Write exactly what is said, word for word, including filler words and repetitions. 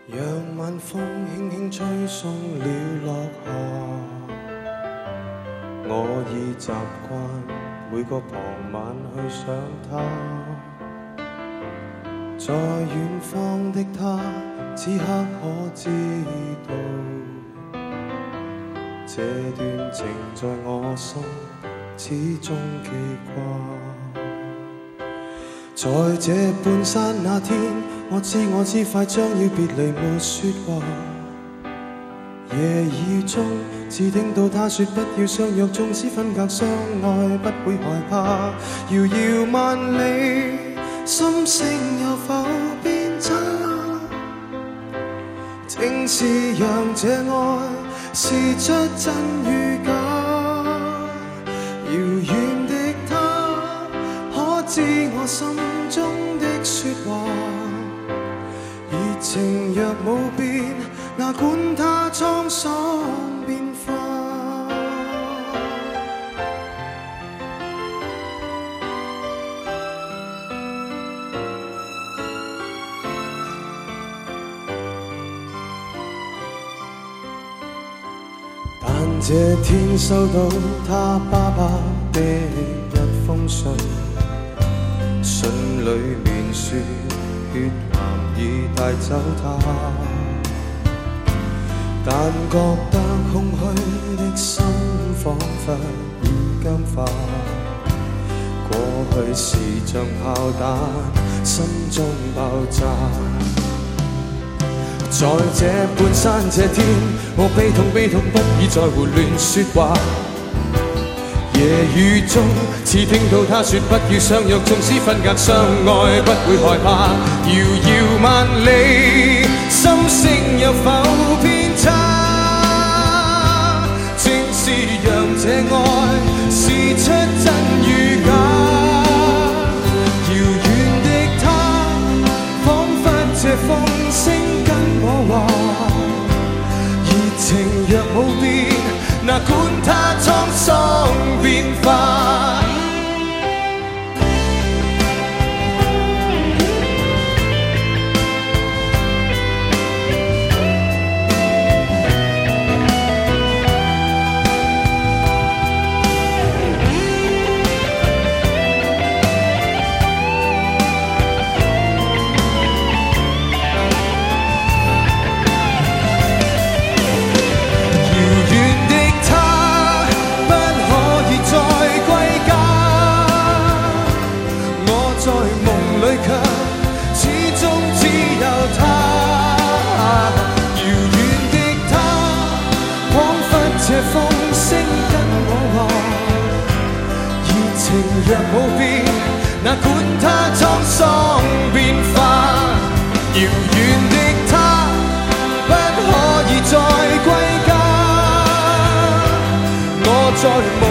让晚风轻轻吹送了落霞，我已习惯每个傍晚去想她。在远方的她，此刻可知道，这段情在我心始终记挂。在这半山那天，我知我知快將要別離，沒說話。夜雨中，只聽到他說不要相約，縱使分隔相愛，不會害怕。遙遙萬里，心聲有否變差？正是讓這愛試出真與假。遙遠的他，可知我心中的說話？熱情若冇變，哪管它滄桑變化。但這天收到他爸爸的一封信，信裏面說血癌已帶走他，但覺得空虛的心彷彿已僵化。過去是像炮彈，心中爆炸。在這半山這天，我悲痛悲痛，不已再胡亂說話。夜雨中，似聽到他說不要相約，縱使分隔相愛，不會害怕。遙遙萬里，心聲有否偏差？正是讓這愛試出真與假。遙遠的他，彷彿這風聲跟我話，熱情若冇變，哪管它滄桑變化。這風聲跟我話，熱情若冇變，哪管它滄桑變化。遙遠的他，不可以再歸家，我在